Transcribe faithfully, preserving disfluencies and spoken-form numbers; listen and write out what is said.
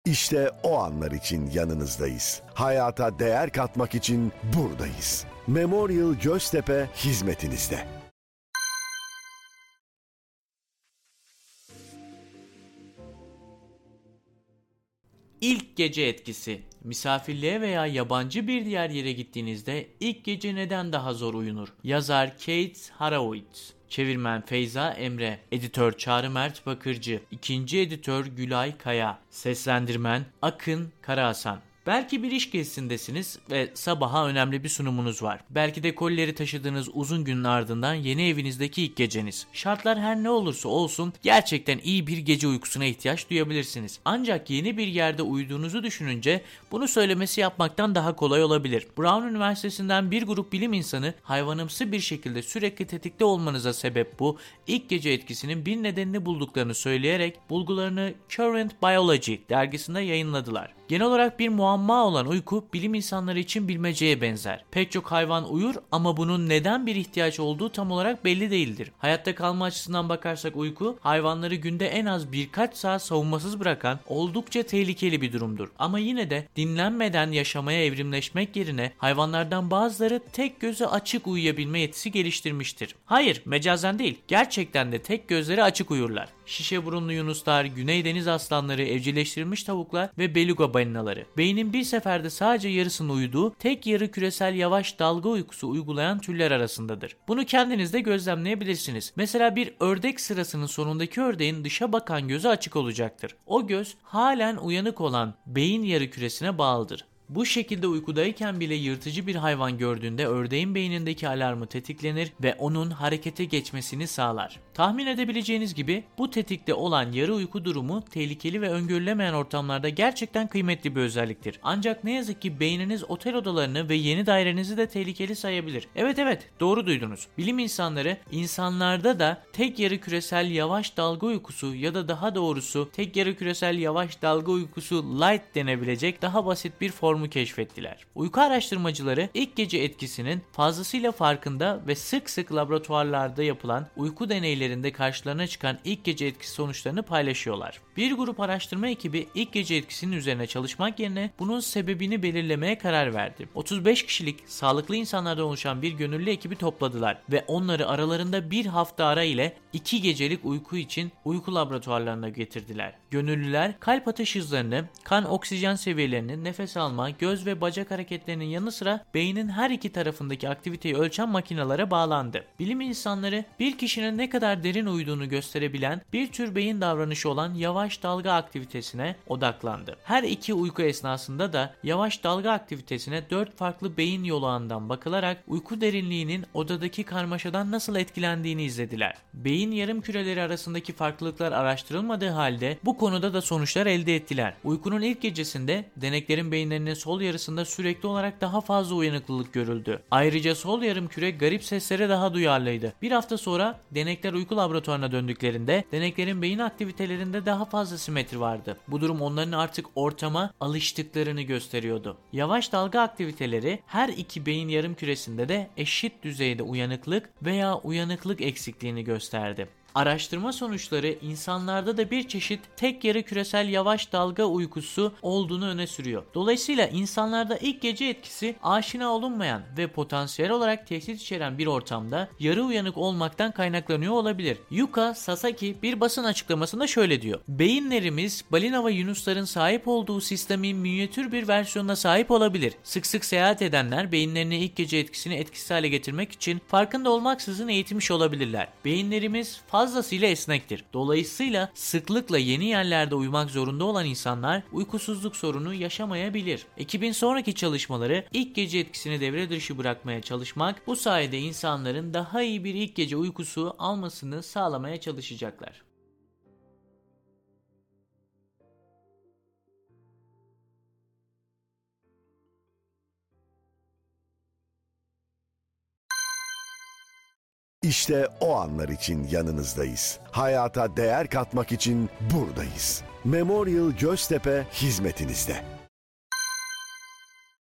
İşte o anlar için yanınızdayız. Hayata değer katmak için buradayız. Memorial Göztepe hizmetinizde. İlk gece etkisi. Misafirliğe veya yabancı bir diğer yere gittiğinizde ilk gece neden daha zor uyunur? Yazar Kate Haraowitz, çevirmen Feyza Emre, editör Çağrı Mert Bakırcı, ikinci editör Gülay Kaya, seslendirmen Akın Karahasan. Belki bir iş gezisindesiniz ve sabaha önemli bir sunumunuz var. Belki de kolileri taşıdığınız uzun günün ardından yeni evinizdeki ilk geceniz. Şartlar her ne olursa olsun gerçekten iyi bir gece uykusuna ihtiyaç duyabilirsiniz. Ancak yeni bir yerde uyuduğunuzu düşününce bunu söylemesi yapmaktan daha kolay olabilir. Brown Üniversitesi'nden bir grup bilim insanı hayvanımsı bir şekilde sürekli tetikte olmanıza sebep bu ilk gece etkisinin bir nedenini bulduklarını söyleyerek bulgularını Current Biology dergisinde yayınladılar. Genel olarak bir muamma olan uyku bilim insanları için bilmeceye benzer. Pek çok hayvan uyur ama bunun neden bir ihtiyaç olduğu tam olarak belli değildir. Hayatta kalma açısından bakarsak uyku hayvanları günde en az birkaç saat savunmasız bırakan oldukça tehlikeli bir durumdur. Ama yine de dinlenmeden yaşamaya evrimleşmek yerine hayvanlardan bazıları tek gözü açık uyuyabilme yetisi geliştirmiştir. Hayır, mecazen değil. Gerçekten de tek gözleri açık uyurlar. Şişe burunlu yunuslar, Güney deniz aslanları, evcilleştirilmiş tavuklar ve beluga balinaları. Beynin bir seferde sadece yarısını uyuduğu tek yarı küresel yavaş dalga uykusu uygulayan türler arasındadır. Bunu kendiniz de gözlemleyebilirsiniz. Mesela bir ördek sırasının sonundaki ördeğin dışa bakan gözü açık olacaktır. O göz halen uyanık olan beyin yarı küresine bağlıdır. Bu şekilde uykudayken bile yırtıcı bir hayvan gördüğünde ördeğin beynindeki alarmı tetiklenir ve onun harekete geçmesini sağlar. Tahmin edebileceğiniz gibi bu tetikte olan yarı uyku durumu tehlikeli ve öngörülemeyen ortamlarda gerçekten kıymetli bir özelliktir. Ancak ne yazık ki beyniniz otel odalarını ve yeni dairenizi de tehlikeli sayabilir. Evet evet doğru duydunuz. Bilim insanları insanlarda da tek yarı küresel yavaş dalga uykusu ya da daha doğrusu tek yarı küresel yavaş dalga uykusu light denebilecek daha basit bir formu keşfettiler. Uyku araştırmacıları ilk gece etkisinin fazlasıyla farkında ve sık sık laboratuvarlarda yapılan uyku deneylerinde karşılarına çıkan ilk gece etkisi sonuçlarını paylaşıyorlar. Bir grup araştırma ekibi ilk gece etkisinin üzerine çalışmak yerine bunun sebebini belirlemeye karar verdi. otuz beş kişilik sağlıklı insanlardan oluşan bir gönüllü ekibi topladılar ve onları aralarında bir hafta ara ile iki gecelik uyku için uyku laboratuvarlarına getirdiler. Gönüllüler kalp atış hızlarını, kan oksijen seviyelerini, nefes alma, göz ve bacak hareketlerinin yanı sıra beynin her iki tarafındaki aktiviteyi ölçen makinelere bağlandı. Bilim insanları bir kişinin ne kadar derin uyuduğunu gösterebilen bir tür beyin davranışı olan yavaş dalga aktivitesine odaklandı. Her iki uyku esnasında da yavaş dalga aktivitesine dört farklı beyin yolu ağından bakılarak uyku derinliğinin odadaki karmaşadan nasıl etkilendiğini izlediler. Beyin yarım küreleri arasındaki farklılıklar araştırılmadığı halde bu konuda da sonuçlar elde ettiler. Uykunun ilk gecesinde deneklerin beyinlerinin sol yarısında sürekli olarak daha fazla uyanıklılık görüldü. Ayrıca sol yarım küre garip seslere daha duyarlıydı. Bir hafta sonra denekler uyku laboratuvarına döndüklerinde deneklerin beyin aktivitelerinde daha fazla simetri vardı. Bu durum onların artık ortama alıştıklarını gösteriyordu. Yavaş dalga aktiviteleri her iki beyin yarım küresinde de eşit düzeyde uyanıklık veya uyanıklık eksikliğini gösterdi. Araştırma sonuçları insanlarda da bir çeşit tek yarı küresel yavaş dalga uykusu olduğunu öne sürüyor. Dolayısıyla insanlarda ilk gece etkisi aşina olunmayan ve potansiyel olarak tehdit içeren bir ortamda yarı uyanık olmaktan kaynaklanıyor olabilir. Yuka Sasaki bir basın açıklamasında şöyle diyor: "Beyinlerimiz balina ve yunusların sahip olduğu sistemin minyatür bir versiyonuna sahip olabilir. Sık sık seyahat edenler beyinlerini ilk gece etkisini etkisiz hale getirmek için farkında olmaksızın eğitilmiş olabilirler. Beyinlerimiz fazlasıyla esnektir. Dolayısıyla sıklıkla yeni yerlerde uyumak zorunda olan insanlar uykusuzluk sorunu yaşamayabilir." Ekibin sonraki çalışmaları ilk gece etkisini devre dışı bırakmaya çalışmak, bu sayede insanların daha iyi bir ilk gece uykusu almasını sağlamaya çalışacaklar. İşte o anlar için yanınızdayız. Hayata değer katmak için buradayız. Memorial Göztepe hizmetinizde.